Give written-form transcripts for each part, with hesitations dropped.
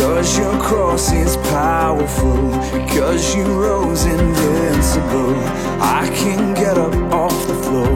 'cause your cross is powerful, 'cause you rose invincible. I can get up off the floor.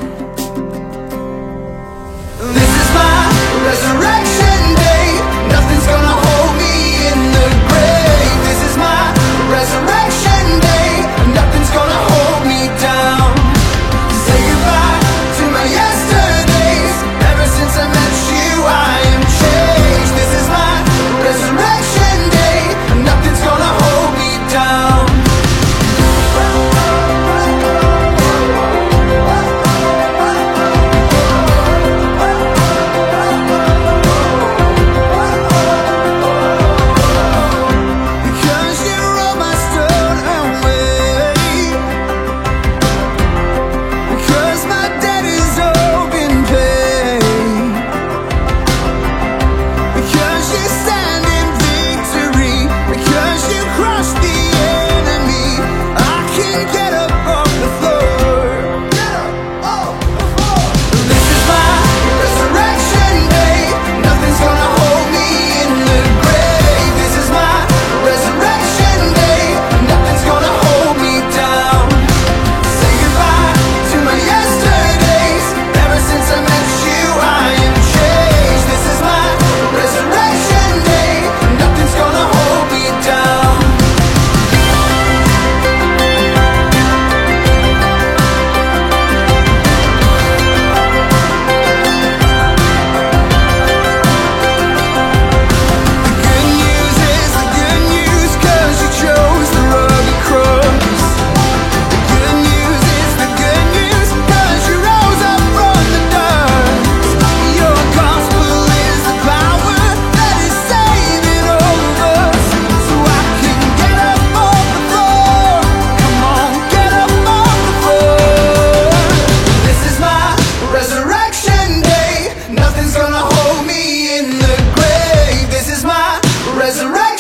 This is my resurrection day. Nothing's gonna hold me in the grave. This is my resurrection day. Nothing's gonna hold me down. Say goodbye to my yesterdays. Ever since I met you, I am changed. This is my resurrection day. Nothing's gonna hold me down. Because you rolled my stone away. Because my debt is all been paid. Because you stand in victory. Because you crushed the enemy. I can get up off the floor. Get up off the floor. This is my resurrection day. Nothing's gonna hold me in the grave. This is my resurrection day. Nothing's gonna hold me down. Say goodbye to my yesterdays. Ever since I met you, I am changed. This is my resurrection day. Nothing's gonna hold me down. The good news is the good news, 'cause you chose the rugged cross. The good news is the good news, 'cause you rose up from the dust. Your gospel is the power that is saving all of us. So I can get up off the floor. Come on, get up off the floor. This is my resurrection day. Nothing's gonna hold me in the grave. This is my resurrection